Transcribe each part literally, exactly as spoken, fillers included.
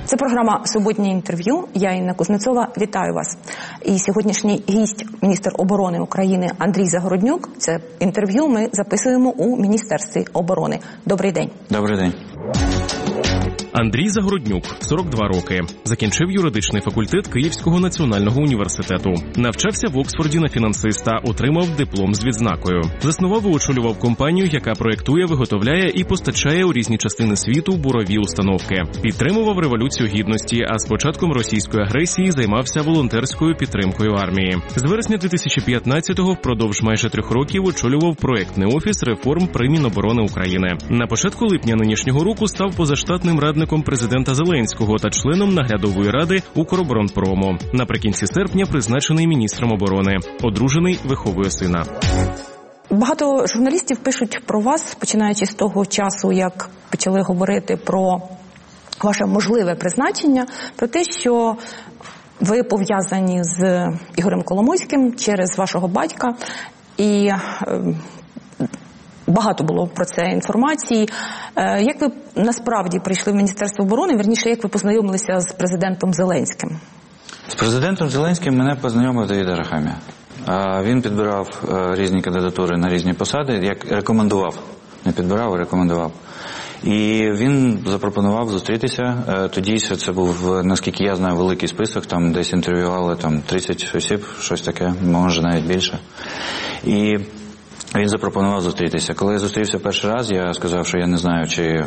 Це програма «Суботнє інтерв'ю». Я, Інна Кузнецова, вітаю вас. І сьогоднішній гість, міністр оборони України Андрій Загороднюк. Це інтерв'ю ми записуємо у Міністерстві оборони. Добрий день. Добрий день. Андрій Загороднюк, сорок два роки. Закінчив юридичний факультет Київського національного університету. Навчався в Оксфорді на фінансиста, отримав диплом з відзнакою. Заснував і очолював компанію, яка проєктує, виготовляє і постачає у різні частини світу бурові установки. Підтримував Революцію Гідності, а з початком російської агресії займався волонтерською підтримкою армії. З вересня дві тисячі п'ятнадцятого впродовж майже трьох років очолював проєктний офіс реформ при Міноборони України. На початку липня нинішнього року став позаштатним радником президента Зеленського та членом наглядової ради Укроборонпрому. Наприкінці серпня призначений міністром оборони. Одружений, виховує сина. Багато журналістів пишуть про вас, починаючи з того часу, як почали говорити про ваше можливе призначення, про те, що ви пов'язані з Ігорем Коломойським через вашого батька. І багато було про це інформації. Як ви насправді прийшли в Міністерство оборони, вірніше, як ви познайомилися з президентом Зеленським? З президентом Зеленським мене познайомив Давид Арахамія. Він підбирав різні кандидатури на різні посади, як рекомендував. Не підбирав, а рекомендував. І він запропонував зустрітися. Тоді це був, наскільки я знаю, великий список, там десь інтерв'ювали там тридцять осіб, щось таке, може навіть більше. І він запропонував зустрітися. Коли я зустрівся перший раз, я сказав, що я не знаю, чи,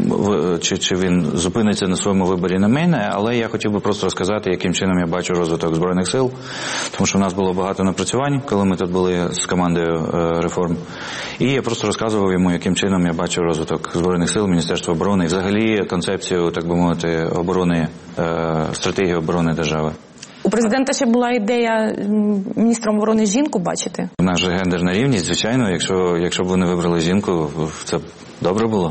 чи, чи він зупиниться на своєму виборі на мене, але я хотів би просто розказати, яким чином я бачу розвиток Збройних сил, тому що в нас було багато напрацювань, коли ми тут були з командою е, реформ. І я просто розказував йому, яким чином я бачу розвиток Збройних сил, Міністерства оборони і взагалі концепцію, так би мовити, оборони, е, стратегії оборони держави. У президента ще була ідея міністром оборони жінку бачити? У нас же гендерна рівність, звичайно, якщо, якщо б вони вибрали жінку, це б добре було.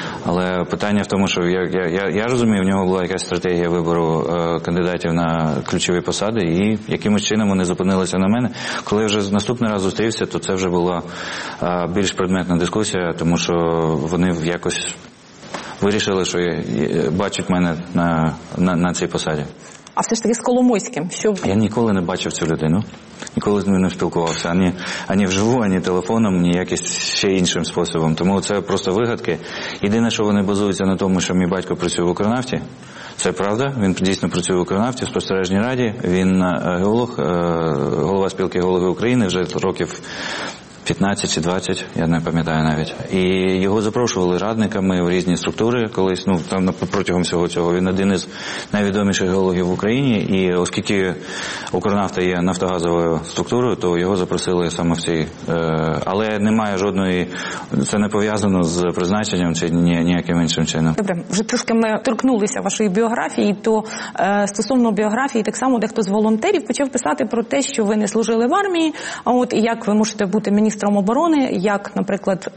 Але питання в тому, що я, я, я, я розумію, в нього була якась стратегія вибору е, кандидатів на ключові посади, і якимось чином вони зупинилися на мене. Коли вже наступний раз зустрівся, то це вже була е, більш предметна дискусія, тому що вони якось вирішили, що я, я, бачать мене на, на, на цій посаді. А все ж таки з Коломойським? Що... Я ніколи не бачив цю людину, ніколи з ним не спілкувався, ані, ані вживу, ані телефоном, ні якимось ще іншим способом. Тому це просто вигадки. Єдине, що вони базуються на тому, що мій батько працює в Укрнафті. Це правда, він дійсно працює в Укрнафті, в спостережній раді. Він геолог, голова спілки геологів України вже років п'ятнадцять чи двадцять, я не пам'ятаю навіть. І його запрошували радниками в різні структури колись, ну, там протягом всього цього. Він один із найвідоміших геологів в Україні, і оскільки Укрнафта є нафтогазовою структурою, то його запросили саме в цій. Е, але немає жодної, це не пов'язано з призначенням чи ні, ніяким іншим чином. Добре, вже трошки ми торкнулися вашої біографії, то е, стосовно біографії, так само дехто з волонтерів почав писати про те, що ви не служили в армії, а от і як ви можете бути міністром оборони, як, наприклад,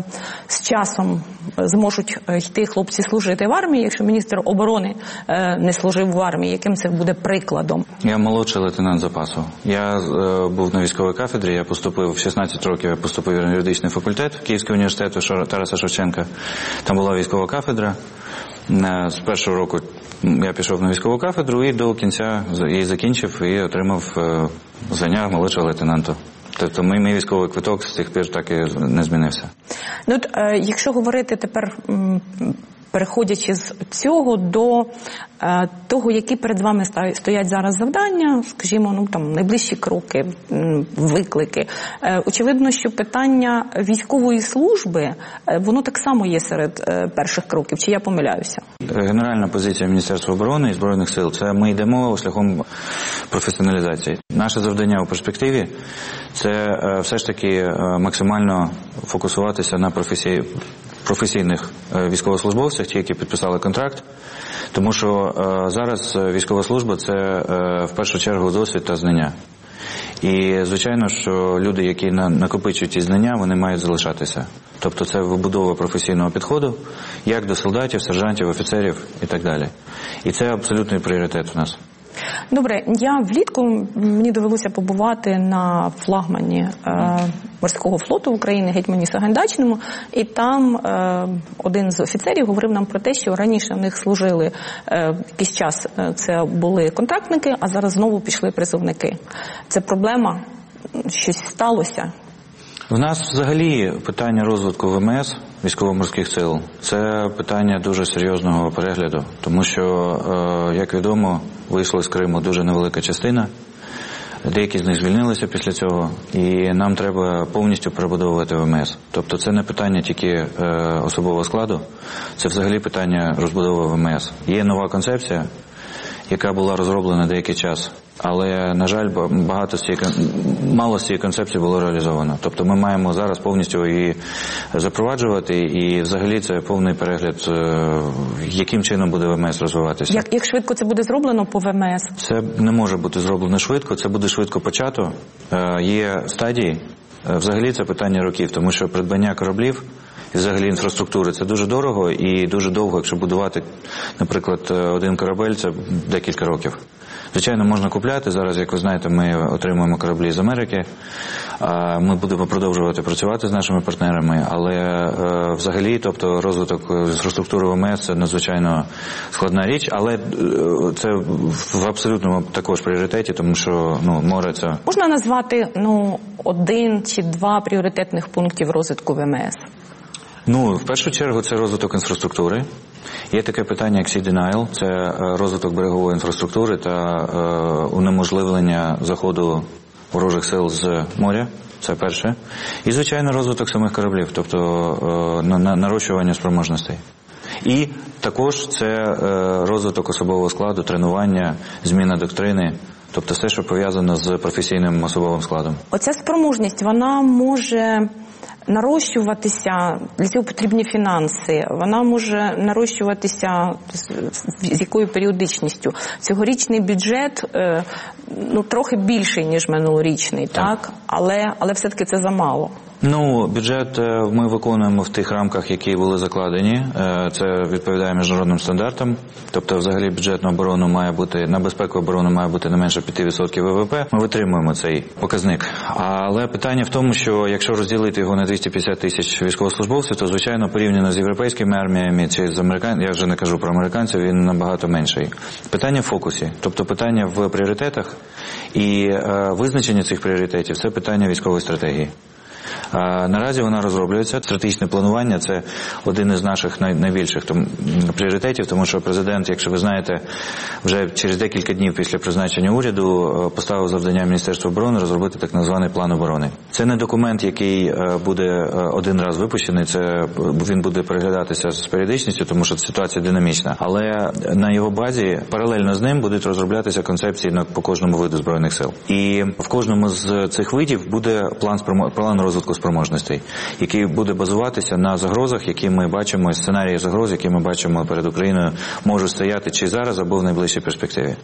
з часом зможуть йти хлопці служити в армії, якщо міністр оборони не служив в армії, яким це буде прикладом? Я молодший лейтенант запасу. Я е, був на військовій кафедрі, я поступив в шістнадцять років, я поступив на юридичний факультет Київського університету Тараса Шевченка. Там була військова кафедра. Е, з першого року я пішов на військову кафедру і до кінця її закінчив і отримав е, звання молодшого лейтенанта. Тобто мій, мій військовий квиток з тих пір так і не змінився. Ну, от, е, якщо говорити тепер, м, переходячи з цього до е, того, які перед вами стоять зараз завдання, скажімо, ну там найближчі кроки, м, виклики. Е, очевидно, що питання військової служби, е, воно так само є серед е, перших кроків. Чи я помиляюся? Генеральна позиція Міністерства оборони і Збройних сил – це ми йдемо шляхом професіоналізації. Наше завдання у перспективі – це е, все ж таки е, максимально фокусуватися на професії, професійних е, військовослужбовцях, ті, які підписали контракт. Тому що е, зараз військова служба – це е, в першу чергу досвід та знання. І, звичайно, що люди, які накопичують ці знання, вони мають залишатися. Тобто це вибудова професійного підходу, як до солдатів, сержантів, офіцерів і так далі. І це абсолютний пріоритет у нас. Добре, я влітку, мені довелося побувати на флагмані е, морського флоту України, гетьмані Сагайдачному, і там е, один з офіцерів говорив нам про те, що раніше в них служили е, якийсь час, е, це були контрактники, а зараз знову пішли призовники. Це проблема, щось сталося? В нас взагалі питання розвитку ВМС, військово-морських сил, це питання дуже серйозного перегляду, тому що, як відомо, вийшла з Криму дуже невелика частина, деякі з них звільнилися після цього, і нам треба повністю перебудовувати ВМС. Тобто це не питання тільки особового складу, це взагалі питання розбудови ВМС. Є нова концепція, яка була розроблена деякий час, але, на жаль, багато з цієї, мало з цієї концепції було реалізовано. Тобто ми маємо зараз повністю її запроваджувати, і взагалі це повний перегляд, яким чином буде ВМС розвиватися. Як, як швидко це буде зроблено по ВМС? Це не може бути зроблено швидко, це буде швидко почато. Є стадії, взагалі це питання років, тому що придбання кораблів і взагалі інфраструктури – це дуже дорого і дуже довго, якщо будувати, наприклад, один корабель – це декілька років. Звичайно, можна купляти. Зараз, як ви знаєте, ми отримуємо кораблі з Америки. Ми будемо продовжувати працювати з нашими партнерами, але взагалі, тобто розвиток інфраструктури ВМС – це надзвичайно складна річ, але це в абсолютному також пріоритеті, тому що ну, море – це… Можна назвати ну, один чи два пріоритетних пунктів розвитку ВМС? Ну, в першу чергу, це розвиток інфраструктури. Є таке питання, як Sea Denial, це розвиток берегової інфраструктури та е, унеможливлення заходу ворожих сил з моря, це перше. І, звичайно, розвиток самих кораблів, тобто е, на, на, нарощування спроможностей. І також це е, розвиток особового складу, тренування, зміна доктрини, тобто все, що пов'язано з професійним особовим складом. Оця спроможність, вона може нарощуватися, для цього потрібні фінанси, вона може нарощуватися з якою періодичністю. Цьогорічний бюджет ну, трохи більший, ніж минулорічний, так? так? Але, але все-таки це замало. Ну, бюджет ми виконуємо в тих рамках, які були закладені. Це відповідає міжнародним стандартам. Тобто, взагалі, бюджет на оборону має бути, на безпеку оборони має бути не менше п'ять відсотків ВВП. Ми витримуємо цей показник. Але питання в тому, що якщо розділити його на двісті п'ятдесят тисяч військовослужбовців, то, звичайно, порівняно з європейськими арміями чи з американцями, я вже не кажу про американців, він набагато менший. Питання в фокусі. Тобто, питання в пріоритетах і е, визначення цих пріоритетів – це питання військової стратегії. Наразі вона розроблюється. Стратегічне планування – це один із наших найбільших пріоритетів, тому що президент, якщо ви знаєте, вже через декілька днів після призначення уряду поставив завдання Міністерству оборони розробити так званий план оборони. Це не документ, який буде один раз випущений, це він буде переглядатися з періодичністю, тому що ситуація динамічна. Але на його базі паралельно з ним будуть розроблятися концепції по кожному виду Збройних сил. І в кожному з цих видів буде план, план розвитку спроможностей, який буде базуватися на загрозах, які ми бачимо, сценарії загроз, які ми бачимо перед Україною, можуть стояти чи зараз, або в найближчій перспективі.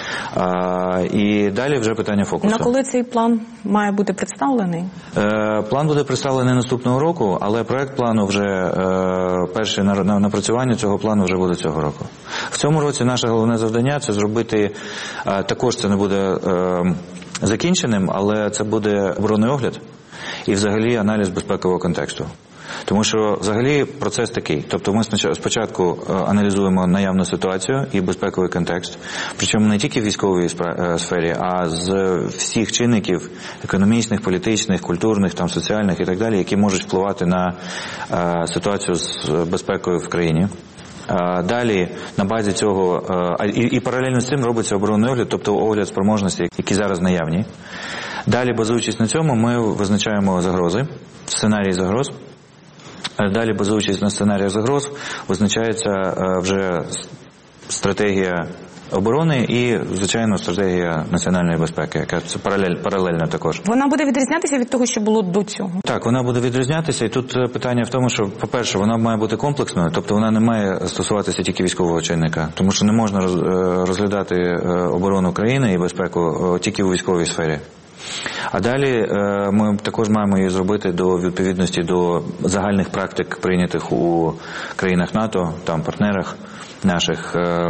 А, і далі вже питання фокусу. На коли цей план має бути представлений? Е, план буде представлений наступного року, але проект плану вже, е, перше напрацювання цього плану вже буде цього року. В цьому році наше головне завдання – це зробити, е, також це не буде е, закінченим, але це буде оборонний огляд і взагалі аналіз безпекового контексту. Тому що взагалі процес такий. Тобто ми спочатку аналізуємо наявну ситуацію і безпековий контекст, причому не тільки в військовій сфері, а з всіх чинників економічних, політичних, культурних, там, соціальних і так далі, які можуть впливати на е, ситуацію з безпекою в країні. Далі, на базі цього, і, і паралельно з цим робиться оборонний огляд, тобто огляд спроможностей, які зараз наявні. Далі, базуючись на цьому, ми визначаємо загрози, сценарії загроз. Далі, базуючись на сценаріях загроз, визначається вже стратегія оборони і, звичайно, стратегія національної безпеки, яка це паралель, паралельно також. Вона буде відрізнятися від того, що було до цього? Так, вона буде відрізнятися, і тут питання в тому, що, по-перше, вона має бути комплексною, тобто вона не має стосуватися тільки військового чинника, тому що не можна розглядати оборону країни і безпеку тільки у військовій сфері. А далі ми також маємо її зробити до відповідності до загальних практик, прийнятих у країнах НАТО, там партнерах наших.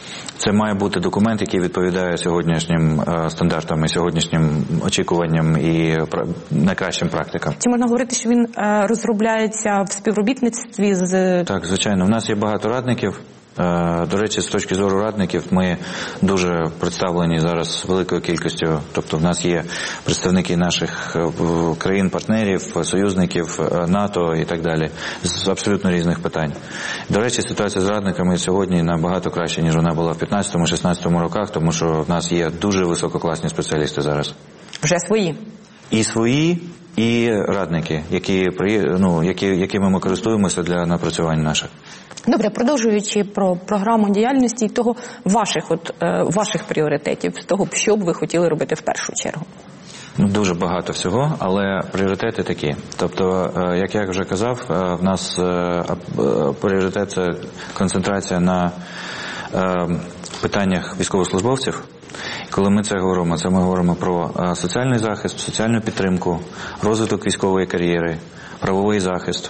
Це має бути документ, який відповідає сьогоднішнім е, стандартам і сьогоднішнім очікуванням і пра... найкращим практикам. Чи можна говорити, що він е, розробляється в співробітництві з... Так, звичайно. У нас є багато радників. До речі, з точки зору радників, ми дуже представлені зараз великою кількістю, тобто в нас є представники наших країн-партнерів, союзників, НАТО і так далі, з абсолютно різних питань. До речі, ситуація з радниками сьогодні набагато краще, ніж вона була в п'ятнадцятому-шістнадцятому роках, тому що в нас є дуже висококласні спеціалісти зараз. Вже свої? І свої, і радники, які, ну, які, якими ми користуємося для напрацювань наших. Добре, продовжуючи про програму діяльності і того ваших, от, е, ваших пріоритетів, того, що б ви хотіли робити в першу чергу. Ну, дуже багато всього, але пріоритети такі. Тобто, е, як я вже казав, е, в нас е, пріоритет – це концентрація на е, питаннях військовослужбовців. Коли ми це говоримо, це ми говоримо про е, соціальний захист, соціальну підтримку, розвиток військової кар'єри, правовий захист,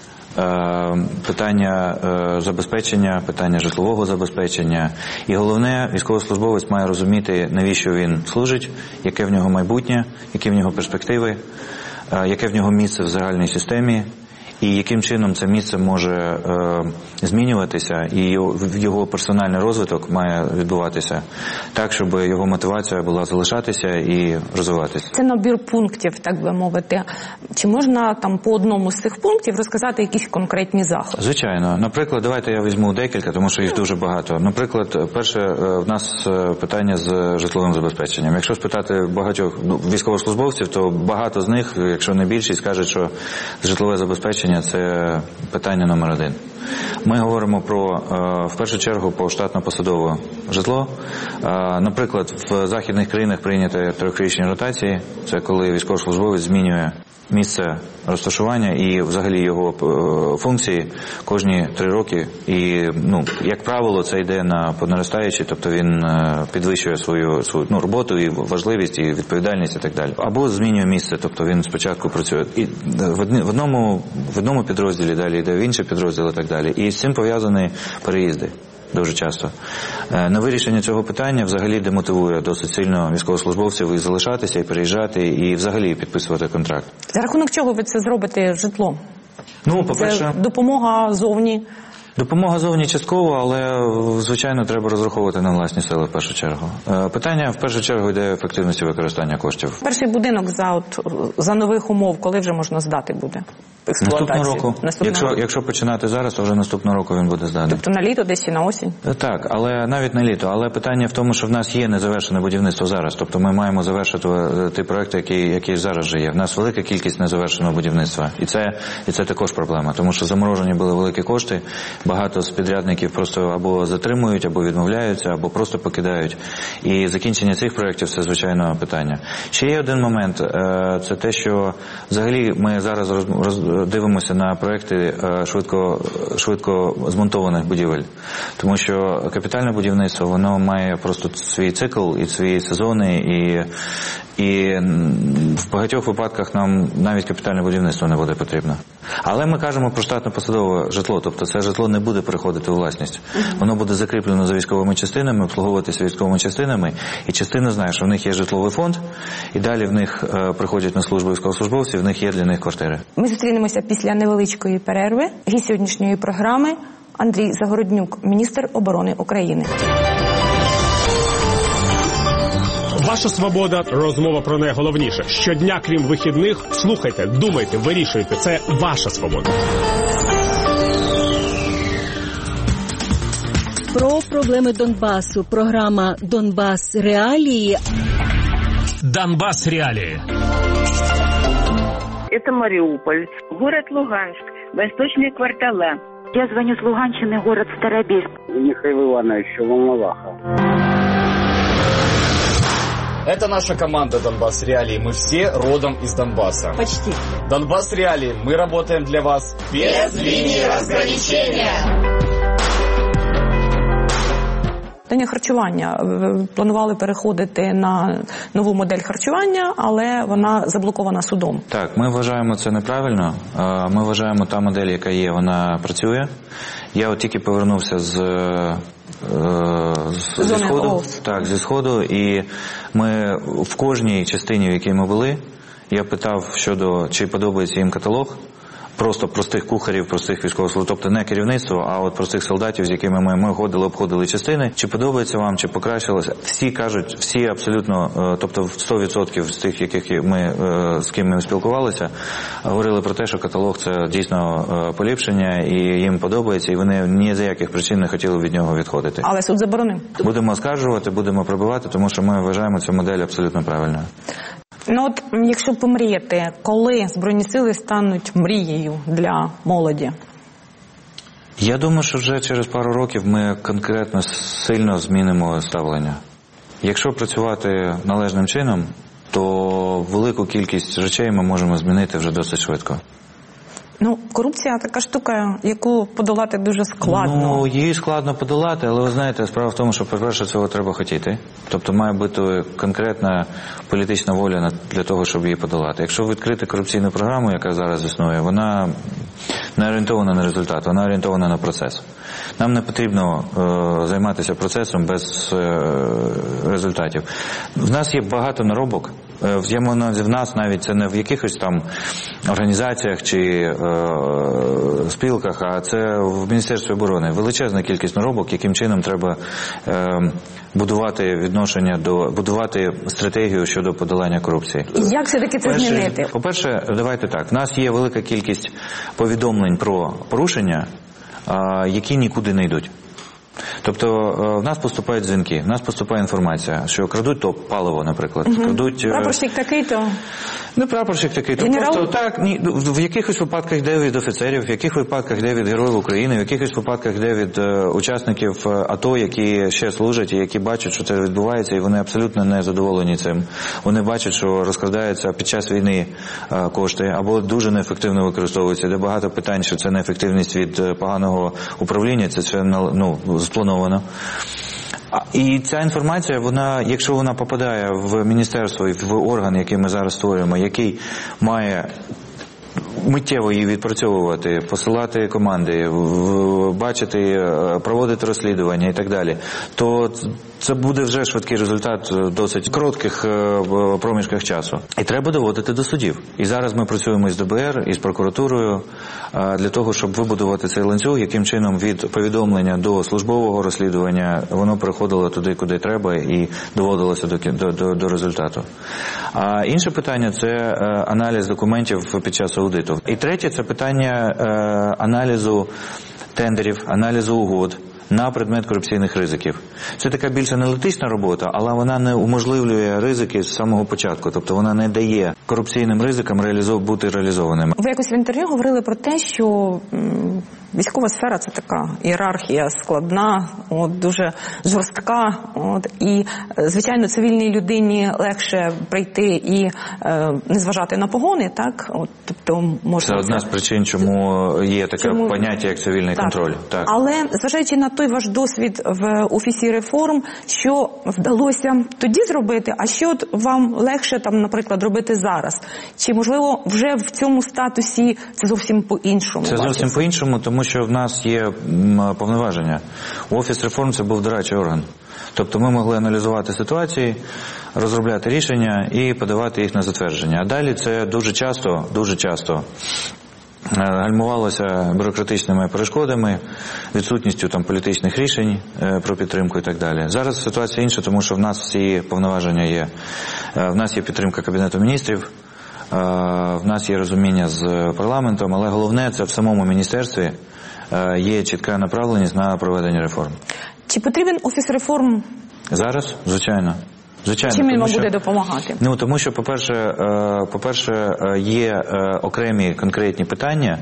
питання забезпечення, питання житлового забезпечення. І головне, військовослужбовець має розуміти, навіщо він служить, яке в нього майбутнє, які в нього перспективи, яке в нього місце в загальній системі, і яким чином це місце може е, змінюватися, і його, його персональний розвиток має відбуватися так, щоб його мотивація була залишатися і розвиватися. Це набір пунктів, так би мовити. Чи можна там по одному з цих пунктів розказати якісь конкретні заходи? Звичайно. Наприклад, давайте я візьму декілька, тому що їх дуже багато. Наприклад, перше, в нас питання з житловим забезпеченням. Якщо спитати багатьох ну, військовослужбовців, то багато з них, якщо не більшість, скажуть, що житлове забезпечення – це питання номер один. Ми говоримо про, в першу чергу, по штатно-посадове житло. Наприклад, в західних країнах прийняті трьохрічні ротації. Це коли військовослужбовець змінює місце розташування і взагалі його функції кожні три роки. І, ну, як правило, це йде на понаростаючий, тобто він підвищує свою, свою ну, роботу і важливість, і відповідальність і так далі. Або змінює місце, тобто він спочатку працює і в одному, в одному підрозділі, далі йде в інший підрозділ і так далі. І з цим пов'язані переїзди. Дуже часто. На вирішення цього питання взагалі демотивує досить сильно військовослужбовців і залишатися, і переїжджати, і взагалі підписувати контракт. За рахунок чого ви це зробите житло? Ну, по-перше, це допомога зовні? Допомога зовні частково, але, звичайно, треба розраховувати на власні сили в першу чергу. Питання в першу чергу йде ефективності використання коштів. Перший будинок за, от, за нових умов, коли вже можна здати буде? Наступного року. Наступного якщо, року. Якщо починати зараз, то вже наступного року він буде зданий. Тобто на літо десь і на осінь? Так, але навіть на літо. Але питання в тому, що в нас є незавершене будівництво зараз. Тобто ми маємо завершити ті проекти, які, які зараз вже є. В нас велика кількість незавершеного будівництва. І це, і це також проблема. Тому що заморожені були великі кошти. Багато з підрядників просто або затримують, або відмовляються, або просто покидають. І закінчення цих проєктів – це, звичайно, питання. Ще є один момент. Це те, що взагалі ми зараз роз, роз, дивимося на проєкти швидко, швидко змонтованих будівель. Тому що капітальне будівництво, воно має просто свій цикл і свої сезони, і, і в багатьох випадках нам навіть капітальне будівництво не буде потрібно. Але ми кажемо про штатно-посадове житло, тобто це житло не буде переходити у власність. Воно буде закріплено за військовими частинами, обслуговуватися військовими частинами, і частина знає, що в них є житловий фонд, і далі в них е, приходять на службу військовослужбовці, в них є для них квартири. Ми зустрінемося після невеличкої перерви. Гість сьогоднішньої програми – Андрій Загороднюк, міністр оборони України. Ваша свобода – розмова про найголовніше. Щодня, крім вихідних, слухайте, думайте, вирішуйте. Це ваша свобода. Про проблеми Донбасу. Програма «Донбас. Реалії». Донбас. Реалии. Это Мариуполь, город Луганск, восточные квартала. Я звоню с Луганщины, город Старобельск. Михаил Иванович, Волноваха. Это наша команда «Донбас Реалии». Мы все родом из Донбасса. Почти. «Донбас Реалии». Мы работаем для вас без линии разграничения. Питання харчування. Планували переходити на нову модель харчування, але вона заблокована судом. Так, ми вважаємо це неправильно. Ми вважаємо, та модель, яка є, вона працює. Я от тільки повернувся з зі Сходу, так, зі Сходу, і ми в кожній частині, в якій ми були, я питав щодо, чи подобається їм каталог, просто простих кухарів, простих військовослужбовців, тобто не керівництво, а от простих солдатів, з якими ми, ми ходили, обходили частини. Чи подобається вам, чи покращилося? Всі кажуть, всі абсолютно, тобто сто відсотків з тих, яких ми, з ким ми спілкувалися, говорили про те, що каталог – це дійсно поліпшення, і їм подобається, і вони ні за яких причин не хотіли від нього відходити. Але суд заборонив. Будемо оскаржувати, будемо пробивати, тому що ми вважаємо цю модель абсолютно правильною. Ну от, якщо помріяти, коли Збройні Сили стануть мрією для молоді? Я думаю, що вже через пару років ми конкретно сильно змінимо ставлення. Якщо працювати належним чином, то велику кількість речей ми можемо змінити вже досить швидко. Ну, корупція така штука, яку подолати дуже складно. Ну, її складно подолати, але ви знаєте, справа в тому, що, по-перше, цього треба хотіти. Тобто має бути конкретна політична воля для того, щоб її подолати. Якщо відкрити корупційну програму, яка зараз існує, вона не орієнтована на результат, вона орієнтована на процес. Нам не потрібно е, займатися процесом без е, результатів. В нас є багато наробок. В нас навіть це не в якихось там організаціях чи е, спілках, а це в Міністерстві оборони. Величезна кількість наробок, яким чином треба е, будувати відношення до, будувати стратегію щодо подолання корупції. Як все-таки це Перше, змінити? По-перше, давайте так, в нас є велика кількість повідомлень про порушення, е, які нікуди не йдуть. Тобто в нас поступають дзвінки, в нас поступає інформація, що крадуть то паливо, наприклад. Угу. Крадуть... Прапорщик такий-то? Не прапорщик такий-то. Генерал? Просто так, ні, в якихось випадках йде від офіцерів, в яких випадках йде від героїв України, в якихось випадках йде від е, учасників АТО, які ще служать і які бачать, що це відбувається, і вони абсолютно не задоволені цим. Вони бачать, що розкрадаються під час війни е, кошти, або дуже неефективно використовуються, де багато питань, що це неефективність від поганого управління, це все, ну, сплановано. І ця інформація, вона, якщо вона попадає в міністерство і в орган, який ми зараз створюємо, який має миттєво її відпрацьовувати, посилати команди, бачити, проводити розслідування і так далі, то це буде вже швидкий результат в досить коротких проміжках часу. І треба доводити до судів. І зараз ми працюємо із ДБР, із прокуратурою для того, щоб вибудувати цей ланцюг, яким чином від повідомлення до службового розслідування воно переходило туди, куди треба, і доводилося до, до, до, до результату. А інше питання – це аналіз документів під час аудиту. І третє – це питання е, аналізу тендерів, аналізу угод на предмет корупційних ризиків. Це така більш аналітична робота, але вона не уможливлює ризики з самого початку. Тобто вона не дає корупційним ризикам реалізов... бути реалізованими. Ви якось в інтерв'ю говорили про те, що м, військова сфера – це така ієрархія складна, от, дуже жорстка. От, і, звичайно, цивільній людині легше прийти і е, не зважати на погони, так? От, тобто, можна... Це одна з причин, чому є таке чому... поняття, як цивільний так. контроль. Так. Але, зважаючи на той ваш досвід в Офісі реформ, що вдалося тоді зробити, а що от вам легше, там, наприклад, робити зараз? Чи, можливо, вже в цьому статусі це зовсім по-іншому? Це зовсім по-іншому, тому що в нас є повноваження. Офіс реформ – це був дорадчий орган. Тобто ми могли аналізувати ситуації, розробляти рішення і подавати їх на затвердження. А далі це дуже часто, дуже часто гальмувалося бюрократичними перешкодами, відсутністю там політичних рішень е, про підтримку і так далі. Зараз ситуація інша, тому що в нас всі повноваження є. Е, в нас є підтримка Кабінету міністрів, е, в нас є розуміння з парламентом, але головне це в самому міністерстві е, є чітка направленість на проведення реформ. Чи потрібен Офіс реформ? Зараз, звичайно. Звичайно, чим він вам що, буде допомагати? Ну, тому що, по-перше, по-перше, є окремі конкретні питання,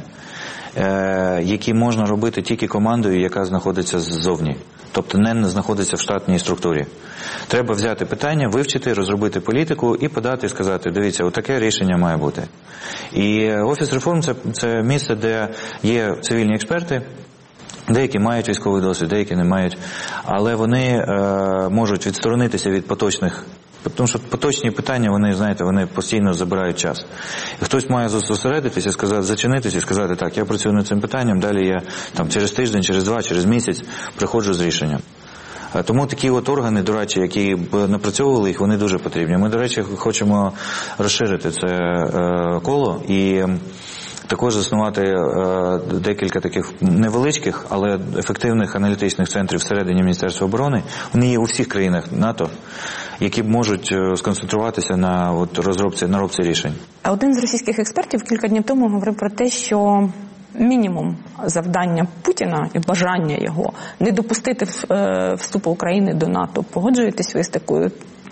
які можна робити тільки командою, яка знаходиться ззовні. Тобто не знаходиться в штатній структурі. Треба взяти питання, вивчити, розробити політику і подати, і сказати, дивіться, отаке рішення має бути. І Офіс реформ це, – це місце, де є цивільні експерти, деякі мають військовий досвід, деякі не мають, але вони е, можуть відсторонитися від поточних, тому що поточні питання, вони, знаєте, вони постійно забирають час. І хтось має зосередитися, сказати, зачинитися і сказати, так, я працюю над цим питанням, далі я там через тиждень, через два, через місяць приходжу з рішенням. Тому такі от органи, до речі, які б напрацьовували їх, вони дуже потрібні. Ми, до речі, хочемо розширити це коло і також заснувати е, декілька таких невеличких, але ефективних аналітичних центрів всередині Міністерства оборони. Вони є у всіх країнах НАТО, які можуть сконцентруватися на от, розробці, на розробці рішень. Один з російських експертів кілька днів тому говорив про те, що мінімум завдання Путіна і бажання його не допустити вступу України до НАТО. Погоджуєтесь ви з такою,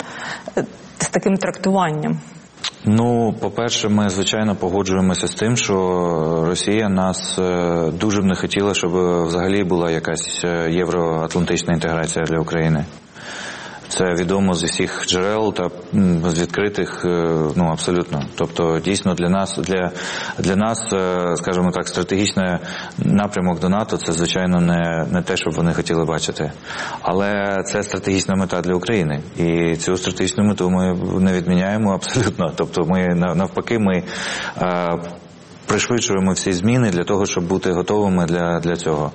з таким трактуванням? Ну, по-перше, ми, звичайно, погоджуємося з тим, що Росія нас дуже б не хотіла, щоб взагалі була якась євроатлантична інтеграція для України. Це відомо зі всіх джерел та з відкритих, ну, абсолютно. Тобто, дійсно, для нас, для, для нас, скажімо так, стратегічний напрямок до НАТО – це, звичайно, не, не те, що б вони хотіли бачити. Але це стратегічна мета для України. І цю стратегічну мету ми не відміняємо абсолютно. Тобто, ми, навпаки, ми а, пришвидшуємо всі зміни для того, щоб бути готовими для, для цього.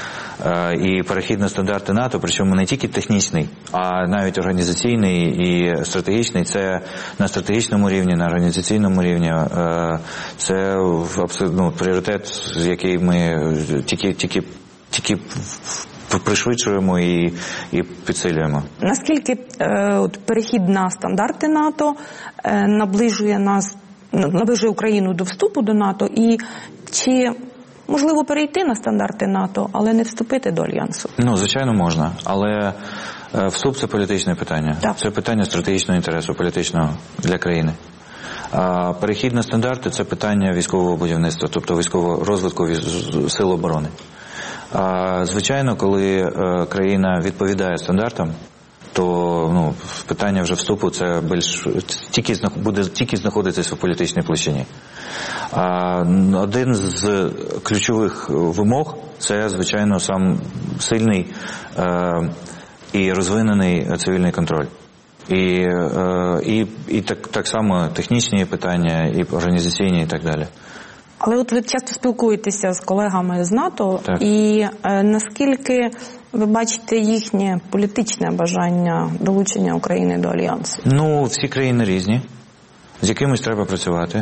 І перехід на стандарти НАТО, причому не тільки технічний, а навіть організаційний і стратегічний, це на стратегічному рівні, на організаційному рівні, це абсолютно пріоритет, який ми тільки, тільки, тільки пришвидшуємо і, і підсилюємо. Наскільки е, от, перехід на стандарти НАТО е, наближує нас, наближує Україну до вступу до НАТО, і чи можливо перейти на стандарти НАТО, але не вступити до Альянсу? Ну, звичайно, можна, але вступ – це політичне питання. Так. Це питання стратегічного інтересу, політичного для країни. А перехід на стандарти – це питання військового будівництва, тобто військового розвитку сил оборони. А, звичайно, коли країна відповідає стандартам, то ну, питання вже вступу це більш тільки буде тільки знаходитися в політичній площині. А один з ключових вимог це, звичайно, сам сильний е, і розвинений цивільний контроль. І, е, і, і так, так само технічні питання, і організаційні, і так далі. Але от ви часто спілкуєтеся з колегами з НАТО, так. І е, наскільки ви бачите їхнє політичне бажання долучення України до Альянсу? Ну, всі країни різні, з якимось треба працювати.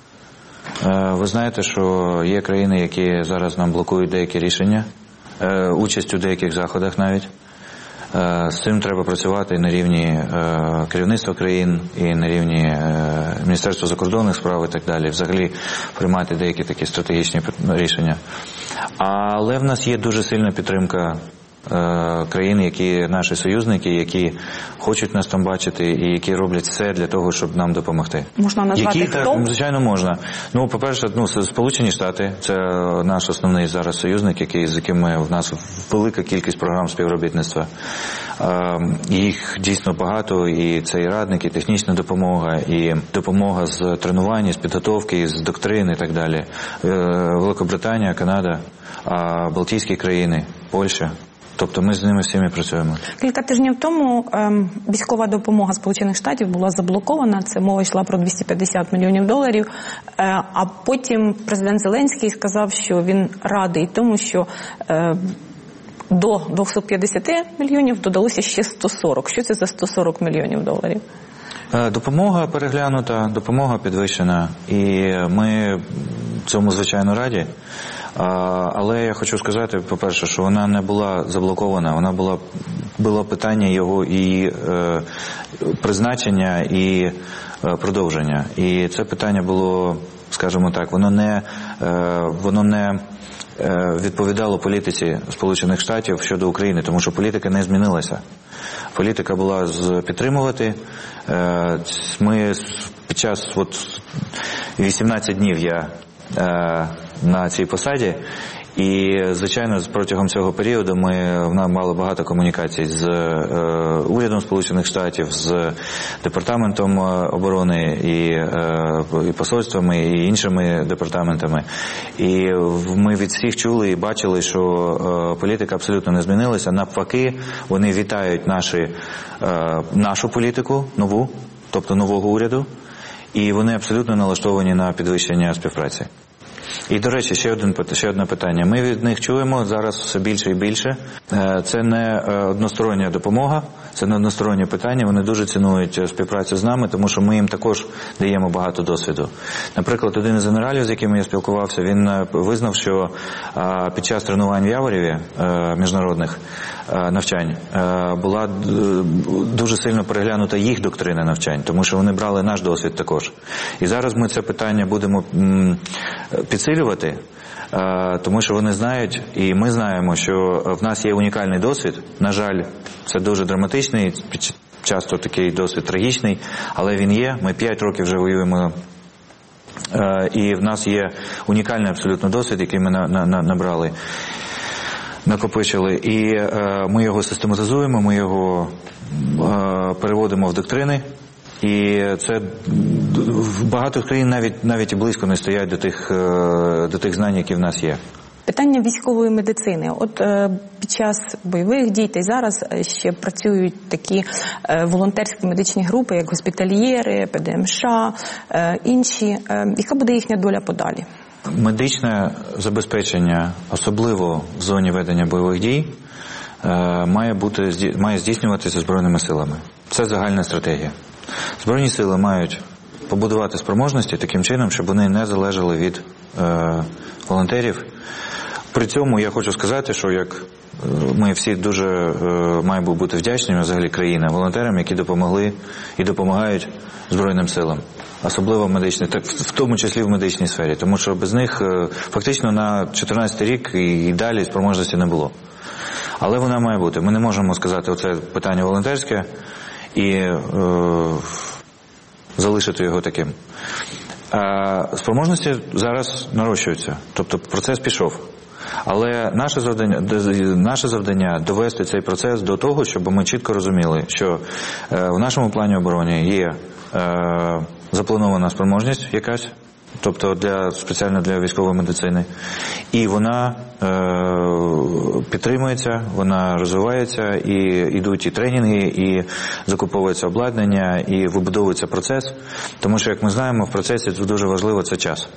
Е, ви знаєте, що є країни, які зараз нам блокують деякі рішення, е, участь у деяких заходах навіть. З цим треба працювати і на рівні е, керівництва країн, і на рівні е, Міністерства закордонних справ і так далі. Взагалі приймати деякі такі стратегічні рішення. Але в нас є дуже сильна підтримка е, країн, які наші союзники, які хочуть нас там бачити і які роблять все для того, щоб нам допомогти. Можна назвати які, хто? Так, звичайно, можна. Ну, по-перше, ну, Сполучені Штати – це наш основний зараз союзник, який, з якими в нас велика кількість програм співробітництва. Е, їх дійсно багато, і це і радники, і технічна допомога, і допомога з тренування, з підготовки, з доктрин і так далі. Е, Великобританія, Канада, е, Балтійські країни, Польща. Тобто ми з ними всіми працюємо. Кілька тижнів тому ем, військова допомога Сполучених Штатів була заблокована. Це мова йшла про двісті п'ятдесят мільйонів доларів. Е, а потім президент Зеленський сказав, що він радий тому, що е, до двісті п'ятдесят мільйонів додалося ще сто сорок. Що це за сто сорок мільйонів доларів? Е, допомога переглянута, допомога підвищена. І ми цьому, звичайно, раді. Але я хочу сказати, по-перше, що вона не була заблокована, вона була, було питання його і е, призначення, і е, продовження. І це питання було, скажімо так, воно не, е, воно не е, відповідало політиці Сполучених Штатів щодо України, тому що політика не змінилася. Політика була з підтримувати. Е, ми під час от, вісімнадцять днів я е, на цій посаді. І, звичайно, протягом цього періоду ми мали багато комунікацій з е, урядом Сполучених Штатів, з Департаментом оборони і, е, і посольствами, і іншими департаментами. І ми від всіх чули і бачили, що е, політика абсолютно не змінилася. Навпаки, вони вітають наші, е, нашу політику, нову, тобто нового уряду, і вони абсолютно налаштовані на підвищення співпраці. І, до речі, ще, один, ще одне питання. Ми від них чуємо зараз все більше і більше. Це не одностороння допомога, це не одностороннє питання. Вони дуже цінують співпрацю з нами, тому що ми їм також даємо багато досвіду. Наприклад, один із генералів, з яким я спілкувався, він визнав, що під час тренувань в Яворіві міжнародних навчань була дуже сильно переглянута їх доктрина навчань, тому що вони брали наш досвід також. І зараз ми це питання будемо підсилювати, тому що вони знають, і ми знаємо, що в нас є унікальний досвід. На жаль, це дуже драматичний, часто такий досвід трагічний, але він є. Ми п'ять років вже воюємо, і в нас є унікальний абсолютно досвід, який ми на, на, набрали, накопичили. І ми його систематизуємо, ми його переводимо в доктрини. І це багато країн навіть навіть і близько не стоять до тих до тих знань, які в нас є. Питання військової медицини. От е, під час бойових дій та й зараз ще працюють такі е, волонтерські медичні групи, як госпітальєри, Пе Де Ем Ша, е, інші. Е, яка буде їхня доля подалі? Медичне забезпечення, особливо в зоні ведення бойових дій, е, має бути має здійснюватися Збройними силами. Це загальна стратегія. Збройні сили мають побудувати спроможності таким чином, щоб вони не залежали від е, волонтерів. При цьому я хочу сказати, що як ми всі дуже е, маємо бути вдячними, взагалі країна, волонтерам, які допомогли і допомагають Збройним силам. Особливо в медичній, так, в тому числі в медичній сфері. Тому що без них е, фактично на чотирнадцятий рік і, і далі спроможності не було. Але вона має бути. Ми не можемо сказати, оце питання волонтерське, і е, залишити його таким. А спроможності зараз нарощуються, тобто процес пішов. Але наше завдання, наше завдання довести цей процес до того, щоб ми чітко розуміли, що е, в нашому плані оборони є е, запланована спроможність якась, тобто для, спеціально для військової медицини, і вона е, підтримується, вона розвивається, і йдуть і тренінги, і закуповується обладнання, і вибудовується процес, тому що, як ми знаємо, в процесі дуже важливо це час.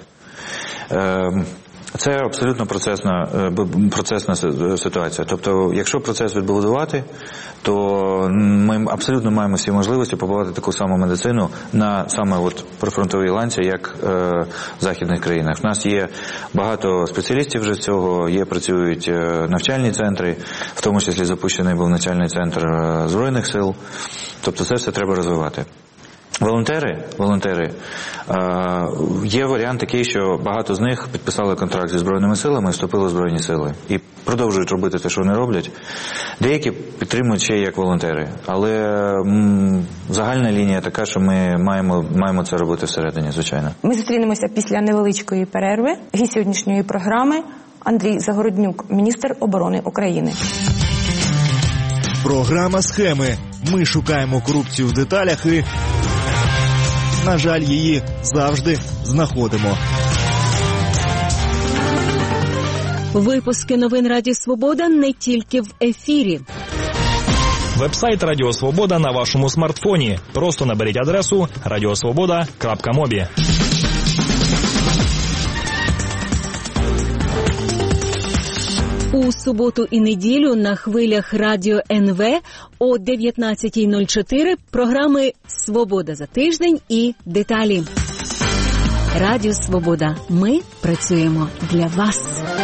Е, Це абсолютно процесна, процесна ситуація. Тобто, якщо процес відбудувати, то ми абсолютно маємо всі можливості побудувати таку саму медицину на саме от прифронтовій ланці, як е, в західних країнах. У нас є багато спеціалістів вже з цього, є, працюють навчальні центри, в тому числі запущений був навчальний центр Збройних сил. Тобто це все треба розвивати. Волонтери, волонтери, е, є варіант такий, що багато з них підписали контракт зі Збройними силами, вступили в Збройні сили і продовжують робити те, що вони роблять. Деякі підтримують ще як волонтери, але м, загальна лінія така, що ми маємо, маємо це робити всередині, звичайно. Ми зустрінемося після невеличкої перерви. Гість сьогоднішньої програми Андрій Загороднюк, міністр оборони України. Програма «Схеми». Ми шукаємо корупцію в деталях і, на жаль, її завжди знаходимо. Випуски новин Радіо Свобода не тільки в ефірі. Веб-сайт Радіо Свобода на вашому смартфоні. Просто наберіть адресу радіосвобода крапка мобі. У суботу і неділю на хвилях Радіо Ен Ве о дев'ятнадцятій нуль чотири програми «Свобода за тиждень» і «Деталі». Радіо Свобода. Ми працюємо для вас.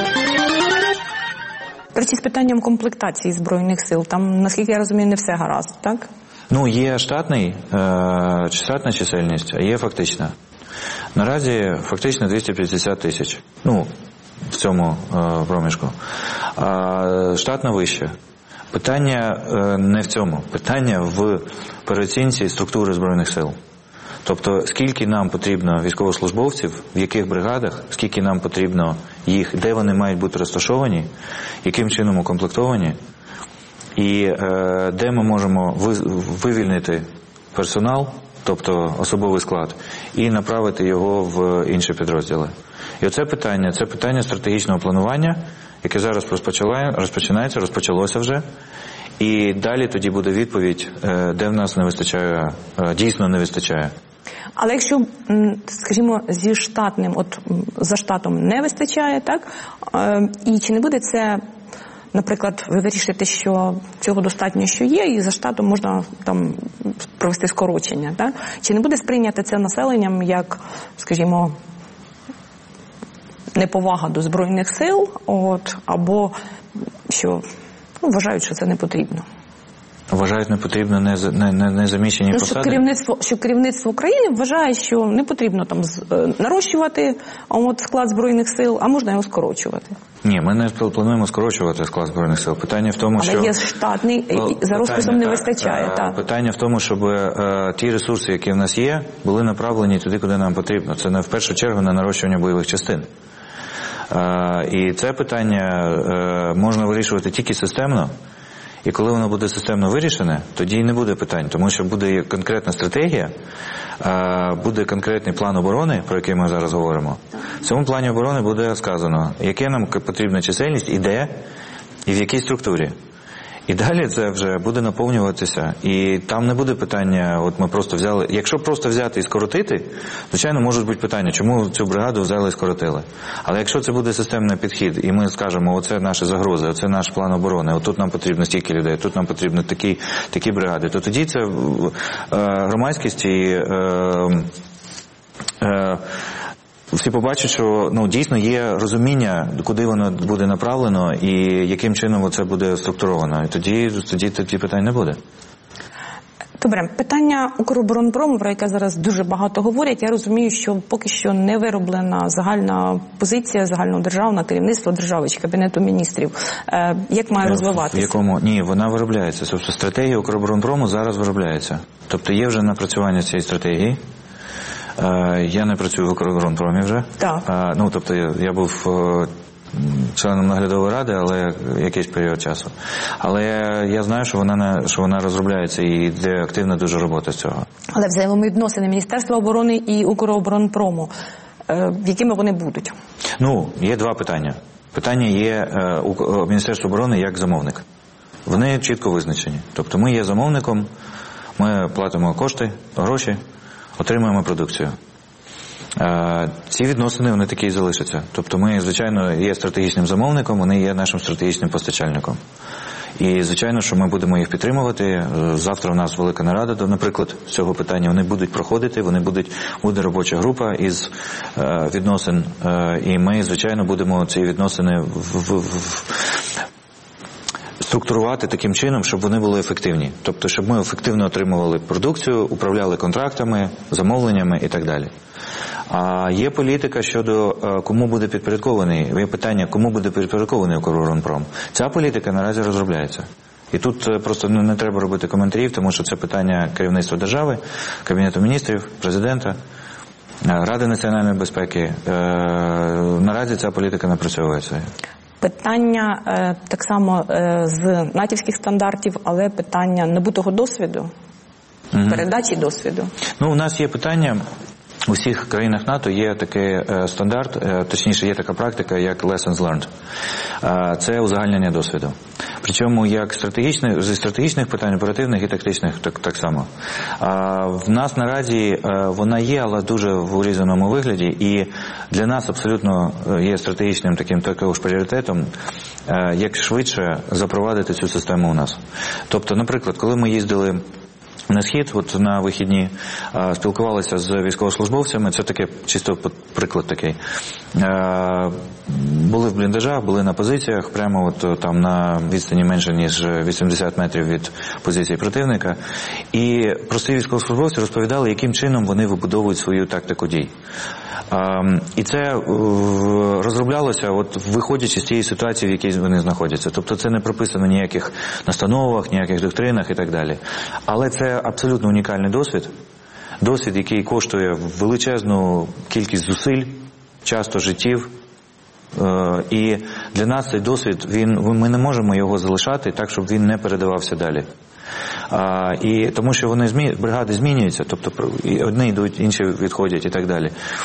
До речі, з питанням комплектації Збройних сил, там, наскільки я розумію, не все гаразд, так? Ну, є штатний, е, штатна чисельність, а є фактична. Наразі фактично двісті п'ятдесят тисяч. Ну, в цьому е, проміжку. А штатна вища. Питання е, не в цьому. Питання в переоцінці структури Збройних сил. Тобто, скільки нам потрібно військовослужбовців, в яких бригадах, скільки нам потрібно їх, де вони мають бути розташовані, яким чином укомплектовані, і е, де ми можемо вивільнити персонал, тобто особовий склад, і направити його в інші підрозділи. І оце питання, це питання стратегічного планування, яке зараз розпочинається, розпочалося вже, і далі тоді буде відповідь, де в нас не вистачає, дійсно не вистачає. Але якщо, скажімо, зі штатним, от за штатом не вистачає, так, і чи не буде це, наприклад, ви вирішите, що цього достатньо, що є, і за штатом можна там провести скорочення, так? Чи не буде сприйняти це населенням як, скажімо, неповага до Збройних сил, от, або що ну, вважають, що це не потрібно? Вважають, не потрібно не, не, не, не заміщені ну, посади? Що керівництво, що керівництво України вважає, що не потрібно там нарощувати от, склад Збройних сил, а можна його скорочувати. Ні, ми не плануємо скорочувати склад Збройних сил. Питання в тому, Але що... Але є штатний, за розписом не вистачає. Так. Так. Питання в тому, щоб е, ті ресурси, які в нас є, були направлені туди, куди нам потрібно. Це не в першу чергу на нарощування бойових частин. Е, і це питання е, можна вирішувати тільки системно. І коли воно буде системно вирішене, тоді і не буде питань, тому що буде конкретна стратегія, буде конкретний план оборони, про який ми зараз говоримо. В цьому плані оборони буде сказано, яка нам потрібна чисельність, і де, і в якій структурі. І далі це вже буде наповнюватися, і там не буде питання, от ми просто взяли, якщо просто взяти і скоротити, звичайно, можуть бути питання, чому цю бригаду взяли і скоротили. Але якщо це буде системний підхід, і ми скажемо, оце наші загрози, оце наш план оборони, отут нам потрібно стільки людей, тут нам потрібно такі, такі бригади, то тоді це е, громадськість і е, е, всі побачать, що ну, дійсно є розуміння, куди воно буде направлено і яким чином це буде структуровано. І тоді, тоді, тоді питань не буде. Добре, питання Укроборонпрому, про яке зараз дуже багато говорять. Я розумію, що поки що не вироблена загальна позиція, загальнодержавна, керівництво держави чи Кабінету міністрів. Е, як має розвиватися? В якому? Ні, вона виробляється. Тобто стратегія Укроборонпрому зараз виробляється. Тобто є вже напрацювання цієї стратегії. Я не працюю в Укроборонпромі вже. Так. А, ну, тобто я, я був членом наглядової ради, але якийсь період часу. Але я знаю, що вона, що вона розробляється і йде активна дуже робота з цього. Але взаємовідносини Міністерства оборони і Укроборонпрому, якими вони будуть? Ну, є два питання. Питання є у Міністерства оборони як замовник. Вони чітко визначені. Тобто ми є замовником, ми платимо кошти, гроші, отримуємо продукцію. Ці відносини, вони такі і залишаться. Тобто ми, звичайно, є стратегічним замовником, вони є нашим стратегічним постачальником. І, звичайно, що ми будемо їх підтримувати. Завтра у нас велика нарада, наприклад, з цього питання. Вони будуть проходити, вони будуть, буде робоча група із відносин. І ми, звичайно, будемо ці відносини в, в, в структурувати таким чином, щоб вони були ефективні. Тобто, щоб ми ефективно отримували продукцію, управляли контрактами, замовленнями і так далі. А є політика щодо кому буде підпорядкований, є питання, кому буде підпорядкований Укроборонпром. Ця політика наразі розробляється. І тут просто не треба робити коментарів, тому що це питання керівництва держави, Кабінету міністрів, президента, Ради національної безпеки. Наразі ця політика напрацьовується. Питання е, так само е, з натівських стандартів, але питання набутого досвіду, угу. передачі досвіду. Ну, у нас є питання, у всіх країнах НАТО є такий е, стандарт, е, точніше є така практика, як lessons learned. Е, це узагальнення досвіду. Причому як стратегічних, зі стратегічних питань, оперативних і тактичних так, так само. Е, в нас наразі е, вона є, але дуже в урізаному вигляді, і для нас абсолютно є стратегічним таким також пріоритетом, е, як швидше запровадити цю систему у нас. Тобто, наприклад, коли ми їздили на схід, от на вихідні, спілкувалися з військовослужбовцями, це таке, чисто приклад такий. Були в бліндажах, були на позиціях, прямо от там на відстані менше, ніж вісімдесят метрів від позиції противника. І прості військовослужбовці розповідали, яким чином вони вибудовують свою тактику дій. І це розроблялося, от виходячи з тієї ситуації, в якій вони знаходяться. Тобто це не прописано в ніяких настановах, ніяких доктринах і так далі. Але це абсолютно унікальний досвід. Досвід, який коштує величезну кількість зусиль, часто життів. І для нас цей досвід, він, ми не можемо його залишати так, щоб він не передавався далі. А, і тому що вони змі... бригади змінюються, тобто одні йдуть, інші відходять і так далі.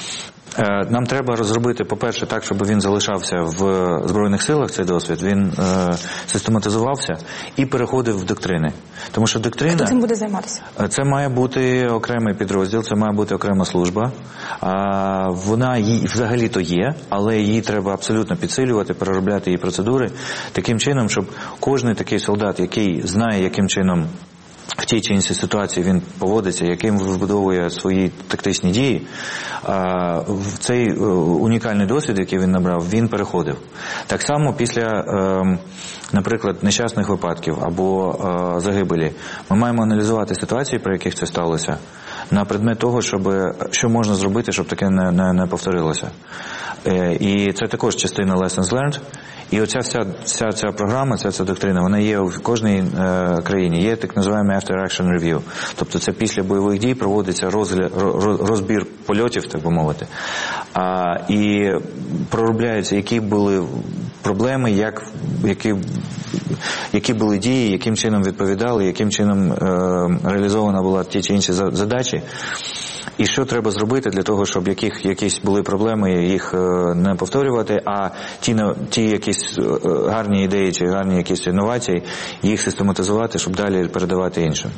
Нам треба розробити, по-перше, так, щоб він залишався в Збройних силах, цей досвід, він е, систематизувався і переходив в доктрини. Тому що доктрина... Хто цим буде займатися? Це має бути окремий підрозділ, це має бути окрема служба. А, вона її взагалі-то є, але її треба абсолютно підсилювати, переробляти її процедури таким чином, щоб кожен такий солдат, який знає, яким чином в тій чи іншій ситуації він поводиться, яким вибудовує свої тактичні дії, в цей унікальний досвід, який він набрав, він переходив. Так само після, наприклад, нещасних випадків або загибелі ми маємо аналізувати ситуації, при яких це сталося, на предмет того, щоб, що можна зробити, щоб таке не, не, не повторилося. І це також частина Lessons Learned. І оця вся, вся ця програма, ця, ця доктрина, вона є в кожній е, країні. Є так називаємо After Action Review. Тобто це після бойових дій проводиться розгляд, розбір польотів, так би мовити. А, і проробляється, які були проблеми, як, які, які були дії, яким чином відповідали, яким чином е, реалізована була ті чи інші задачі. І що треба зробити для того, щоб яких, якісь були проблеми, їх не повторювати, а ті, ті якісь гарні ідеї чи гарні якісь інновації, їх систематизувати, щоб далі передавати іншим.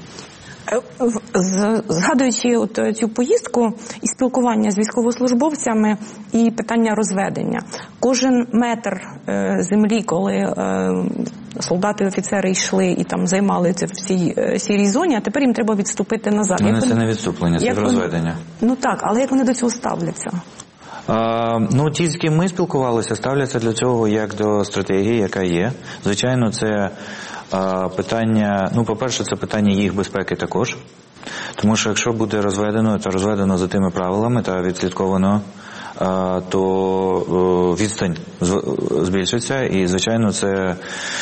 Згадуючи от цю поїздку і спілкування з військовослужбовцями і питання розведення. Кожен метр е, землі, коли е, солдати і офіцери йшли і там займали це в цій е, сірій зоні, а тепер їм треба відступити назад. Ну, це не відступлення, це розведення. Ну так, але як вони до цього ставляться? А, ну, ті, з ким ми спілкувалися, ставляться для цього як до стратегії, яка є. Звичайно, це а, питання, ну, по-перше, це питання їх безпеки також. Тому що якщо буде розведено, то розведено за тими правилами та відслідковано, а, то о, відстань збільшиться і, звичайно, це,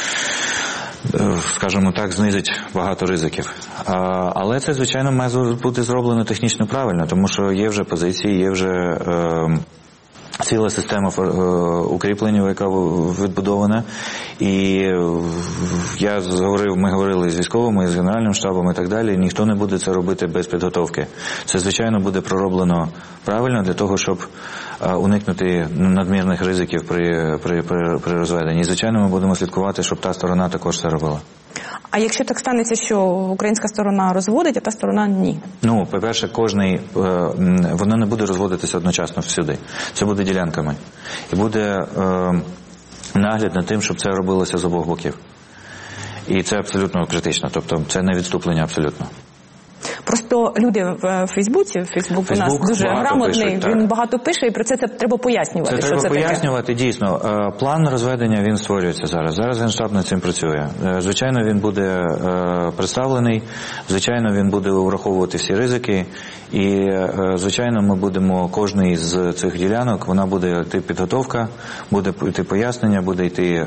скажімо так, знизить багато ризиків. А, але це, звичайно, має бути зроблено технічно правильно, тому що є вже позиції, є вже е, ціла система е, укріплення, яка відбудована. І я говорив, ми говорили з військовими, з Генеральним штабом і так далі, ніхто не буде це робити без підготовки. Це, звичайно, буде пророблено правильно для того, щоб уникнути надмірних ризиків при, при, при, при розведенні. І, звичайно, ми будемо слідкувати, щоб та сторона також це робила. А якщо так станеться, що українська сторона розводить, а та сторона ні? Ну, по-перше, кожний, вона не буде розводитися одночасно всюди. Це буде ділянками. І буде е, нагляд над тим, щоб це робилося з обох боків. І це абсолютно критично. Тобто це не відступлення абсолютно. Просто люди в Фейсбуці, Фейсбук, Фейсбук у нас дуже грамотний, пишуть, він багато пише, і про це, це треба пояснювати. Це що треба це пояснювати, таке. Дійсно. План розведення, він створюється зараз. Зараз Генштаб над цим працює. Звичайно, він буде представлений, звичайно, він буде враховувати всі ризики, і, звичайно, ми будемо, кожний з цих ділянок, вона буде йти підготовка, буде йти пояснення, буде йти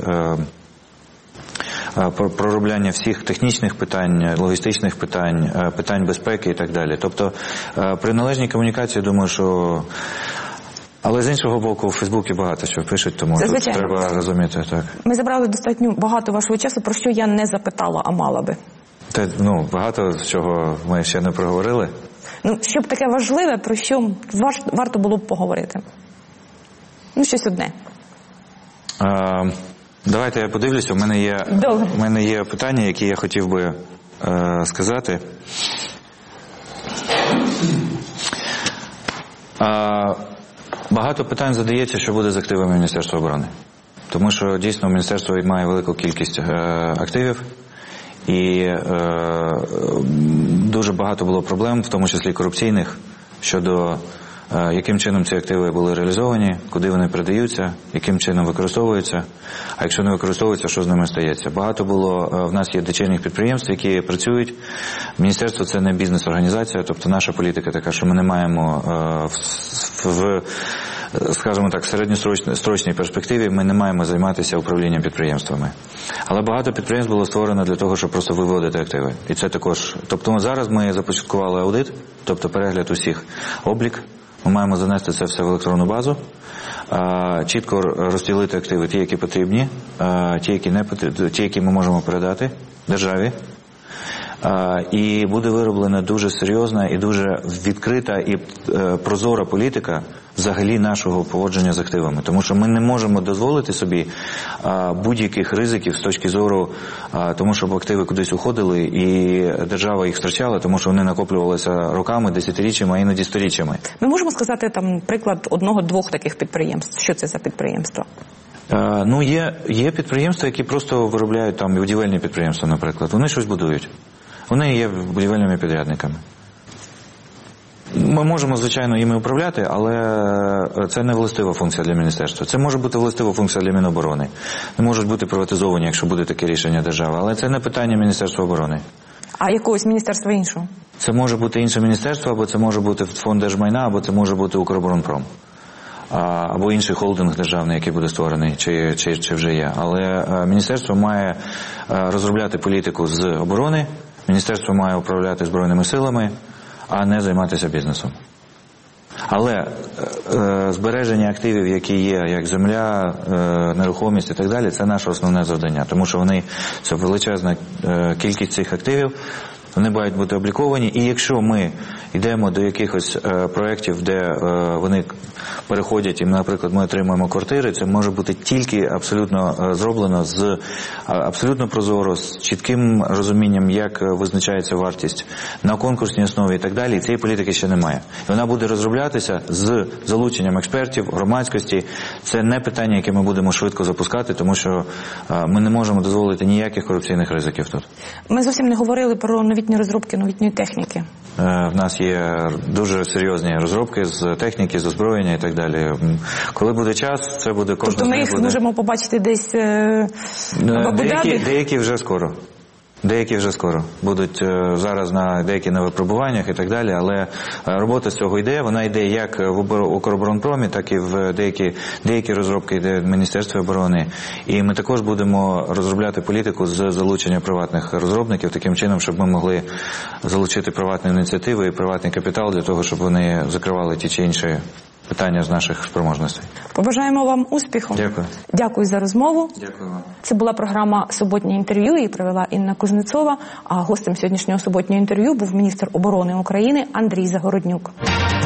проробляння всіх технічних питань, логістичних питань, питань безпеки і так далі. Тобто при належній комунікації, думаю, що... Але з іншого боку, в Фейсбуці багато що пишуть, тому тут треба розуміти. Так. Ми забрали достатньо багато вашого часу, про що я не запитала, а мала би. Та, ну, багато чого ми ще не проговорили. Ну, щоб таке важливе, про що варто було б поговорити? Ну, щось одне. А... Давайте я подивлюся, у мене є, у мене є питання, які я хотів би е, сказати. А, багато питань задається, що буде з активами Міністерства оборони. Тому що дійсно міністерство має велику кількість е, активів. І е, дуже багато було проблем, в тому числі корупційних, щодо яким чином ці активи були реалізовані, куди вони передаються, яким чином використовуються, а якщо не використовуються, що з ними стається. Багато було, в нас є дочірніх підприємств, які працюють. Міністерство – це не бізнес-організація, тобто наша політика така, що ми не маємо в, в скажімо так, в середньострочній перспективі ми не маємо займатися управлінням підприємствами. Але багато підприємств було створено для того, щоб просто виводити активи. І це також. Тобто зараз ми започаткували аудит, тобто перегляд усіх, облік. Ми маємо занести це все в електронну базу, чітко розділити активи, ті, які потрібні, ті, які не потрібні, ті, які ми можемо передати державі, І буде вироблена дуже серйозна і дуже відкрита і прозора політика взагалі нашого поводження з активами. Тому що ми не можемо дозволити собі будь-яких ризиків з точки зору тому, щоб активи кудись уходили і держава їх втрачала, тому що вони накоплювалися роками, десятиріччями, а іноді сторіччями. Ми можемо сказати там приклад одного-двох таких підприємств. Що це за підприємства? Ну, є, є підприємства, які просто виробляють там будівельні підприємства, наприклад. Вони щось будують. Вони є будівельними підрядниками. Ми можемо, звичайно, їми управляти, але це не властива функція для міністерства. Це може бути властива функція для Міноборони. Не можуть бути приватизовані, якщо буде таке рішення держави. Але це не питання Міністерства оборони. А якогось міністерства іншого? Це може бути інше міністерство, або це може бути фонд держмайна, або це може бути Укроборонпром. Або інший холдинг державний, який буде створений, чи, чи, чи вже є. Але міністерство має розробляти політику з оборони, міністерство має управляти Збройними силами, а не займатися бізнесом. Але е, збереження активів, які є, як земля, е, нерухомість і так далі, це наше основне завдання. Тому що вони, це величезна е, кількість цих активів, вони мають бути обліковані. І якщо ми йдемо до якихось е, проєктів, де е, вони переходять, і, наприклад, ми отримуємо квартири, це може бути тільки абсолютно е, зроблено з е, абсолютно прозоро, з чітким розумінням, як визначається вартість на конкурсній основі і так далі. І цієї політики ще немає. І вона буде розроблятися з залученням експертів, громадськості. Це не питання, яке ми будемо швидко запускати, тому що е, ми не можемо дозволити ніяких корупційних ризиків тут. Ми зовсім не говорили про новітні розробки новітньої техніки. В нас є дуже серйозні розробки з техніки, з озброєння і так далі. Коли буде час, це буде кожна. Тобто ми їх буде... зможемо побачити десь е... в Абу-Дабі? Деякі, деякі вже скоро. Деякі вже скоро. Будуть зараз на деякі на випробуваннях і так далі, але робота з цього йде. Вона йде як в Укроборонпромі, так і в деякі, деякі розробки йде в Міністерстві оборони. І ми також будемо розробляти політику з залучення приватних розробників, таким чином, щоб ми могли залучити приватні ініціативи і приватний капітал для того, щоб вони закривали ті чи інші питання з наших спроможностей. Побажаємо вам успіху. Дякую. Дякую за розмову. Дякую вам. Це була програма «Суботнє інтерв'ю», її провела Інна Кузнецова, а гостем сьогоднішнього суботнього інтерв'ю був міністр оборони України Андрій Загороднюк.